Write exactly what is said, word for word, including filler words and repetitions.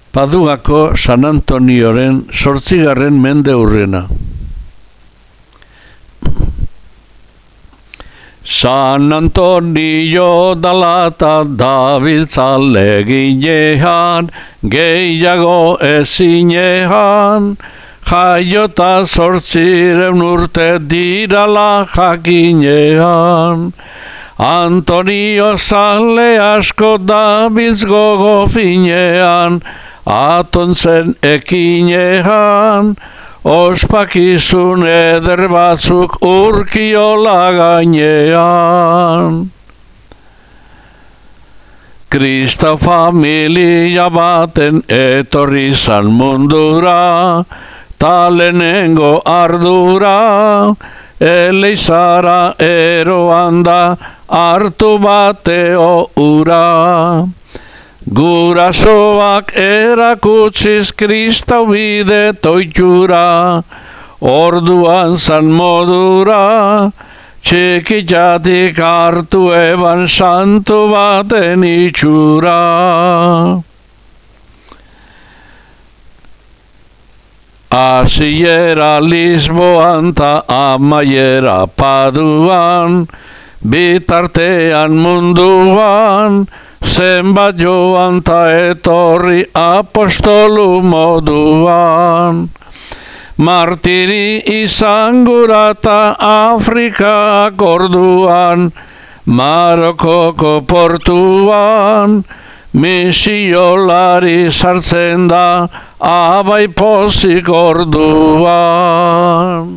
Padugako San Antonioren sortzigarren mende hurrena. San Antonio dalata dabiltzale ginean, gehiago ezinean, jaiota sortziren urte dirala jakinean. Antonio zale asko dabiltz gogo finean, atontzen ekinean, ospakizun eder batzuk urkiola gainean. Kristau familia baten etorri zan mundura, talenengo ardura, eleizara eroan da hartu bateo ura. Gurasoak erakutsiz Kristau bide toitura, orduan zan modura, txikitatik hartu eban santu baten itxura. Hasiera Lisboan ta amaiera Paduan, bitartean munduan, zenbat joan ta etorri apostolu moduan. Martiri izangura ta Afrikak orduan, Marokoko portuan, misiolari sartzen da abai pozik orduan.